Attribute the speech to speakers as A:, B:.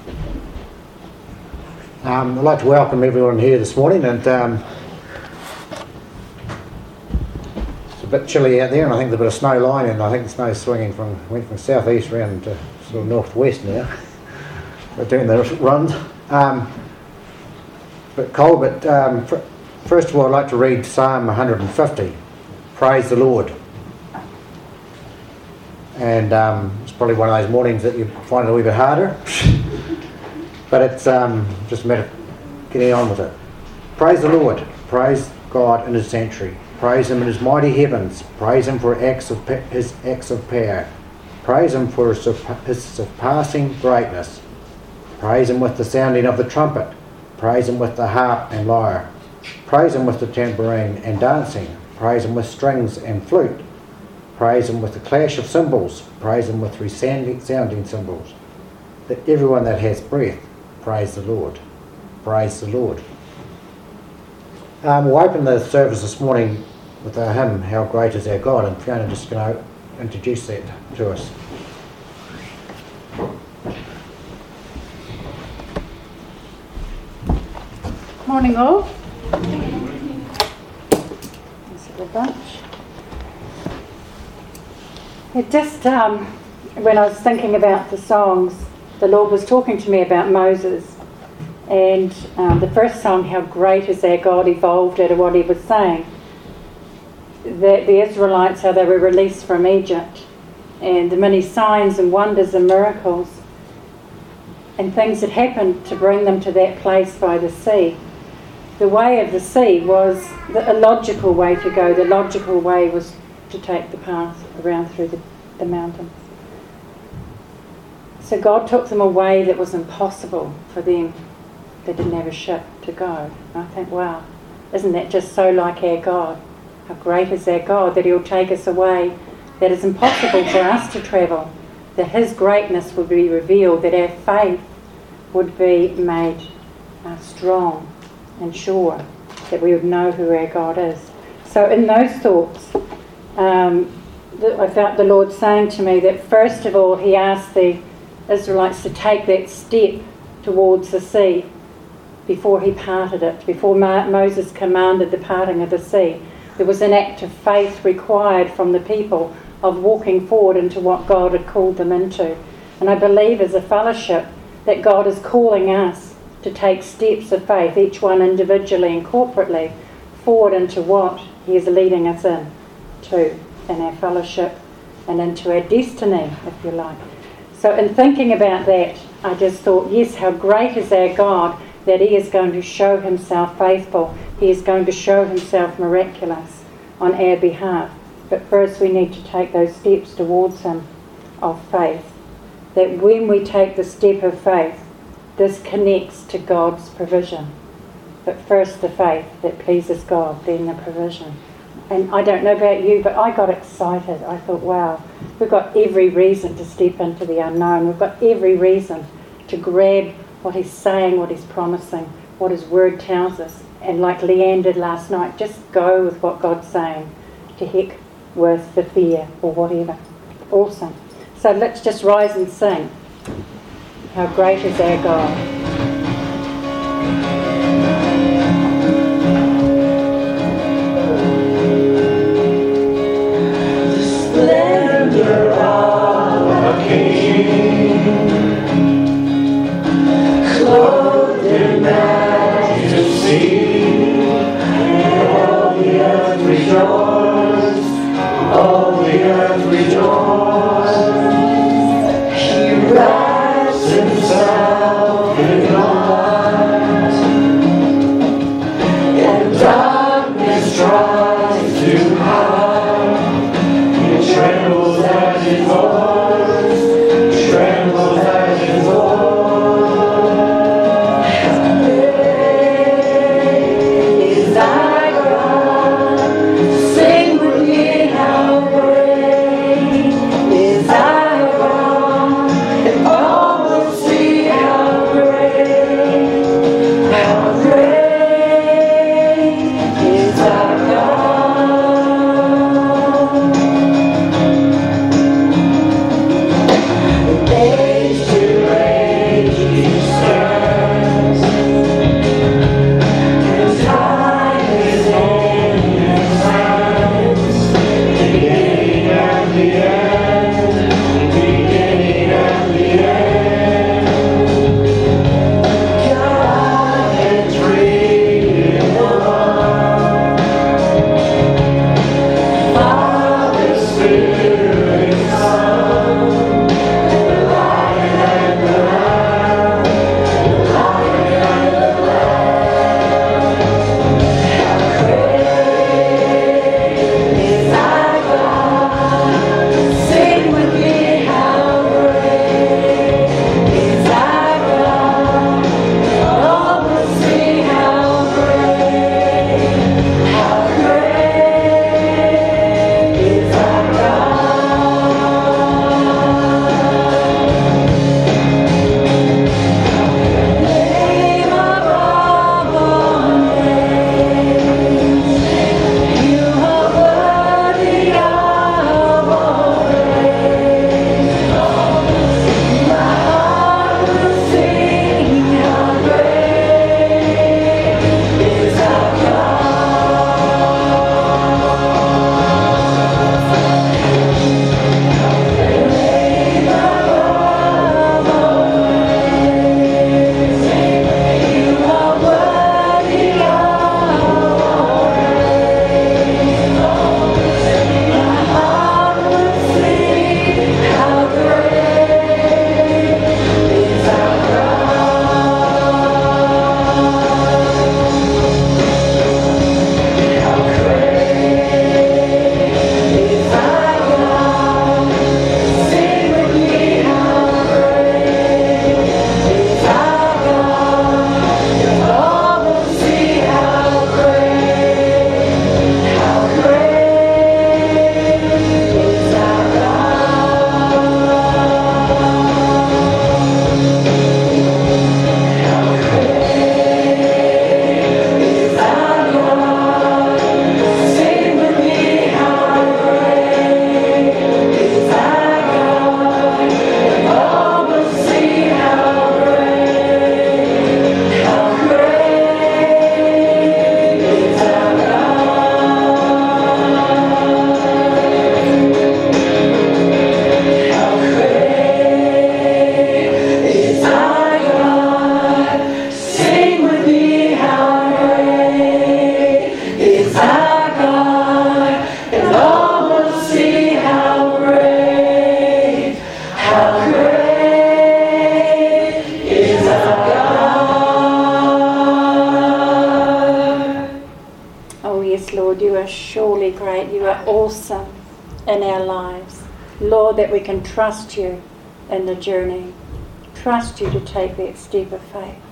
A: I'd like to welcome everyone here this morning, and it's a bit chilly out there, and I think there's a bit of snow lying, and I think the snow's went from southeast round to sort of northwest now. We're doing the runs. Bit cold, but first of all I'd like to read Psalm 150, Praise the Lord. And it's probably one of those mornings that you find it a wee bit harder. But it's just a matter of getting on with it. Praise the Lord. Praise God in His sanctuary. Praise Him in His mighty heavens. Praise Him for His acts of power. Praise Him for His surpassing greatness. Praise Him with the sounding of the trumpet. Praise Him with the harp and lyre. Praise Him with the tambourine and dancing. Praise Him with strings and flute. Praise Him with the clash of cymbals. Praise Him with resounding cymbals. That everyone that has breath, praise the Lord. Praise the Lord. We'll open the service this morning with our hymn, How Great Is Our God, and Fiona just going to introduce that to us.
B: Morning all. There's a good bunch. When I was thinking about the songs, the Lord was talking to me about Moses, and the first song, How Great Is Our God, evolved out of what he was saying. That the Israelites, how they were released from Egypt, and the many signs and wonders and miracles and things that happened to bring them to that place by the sea. The way of the sea was a logical way to go. The logical way was to take the path around through the mountains. So God took them a way that was impossible for them. They didn't have a ship to go. And I think, wow, isn't that just so like our God? How great is our God that He'll take us a way that is impossible for us to travel, that His greatness would be revealed, that our faith would be made strong and sure, that we would know who our God is. So in those thoughts, I felt the Lord saying to me that first of all He asked the Israelites to take that step towards the sea before He parted it, before Moses commanded the parting of the sea. There was an act of faith required from the people of walking forward into what God had called them into. And I believe as a fellowship that God is calling us to take steps of faith, each one individually and corporately, forward into what He is leading us into in our fellowship and into our destiny, if you like. So in thinking about that, I just thought, yes, how great is our God that He is going to show Himself faithful. He is going to show Himself miraculous on our behalf. But first we need to take those steps towards Him of faith. That when we take the step of faith, this connects to God's provision. But first the faith that pleases God, then the provision. And I don't know about you, but I got excited. I thought, wow, we've got every reason to step into the unknown. We've got every reason to grab what He's saying, what He's promising, what His word tells us. And like Leanne did last night, just go with what God's saying. To heck with the fear or whatever. Awesome. So let's just rise and sing. How great is our God.
C: Splendor of a king, clothed in majesty, all the earth rejoice, all the earth rejoice. He wraps Himself in
B: yes, Lord, you are surely great. You are awesome in our lives. Lord, that we can trust you in the journey. Trust you to take that step of faith.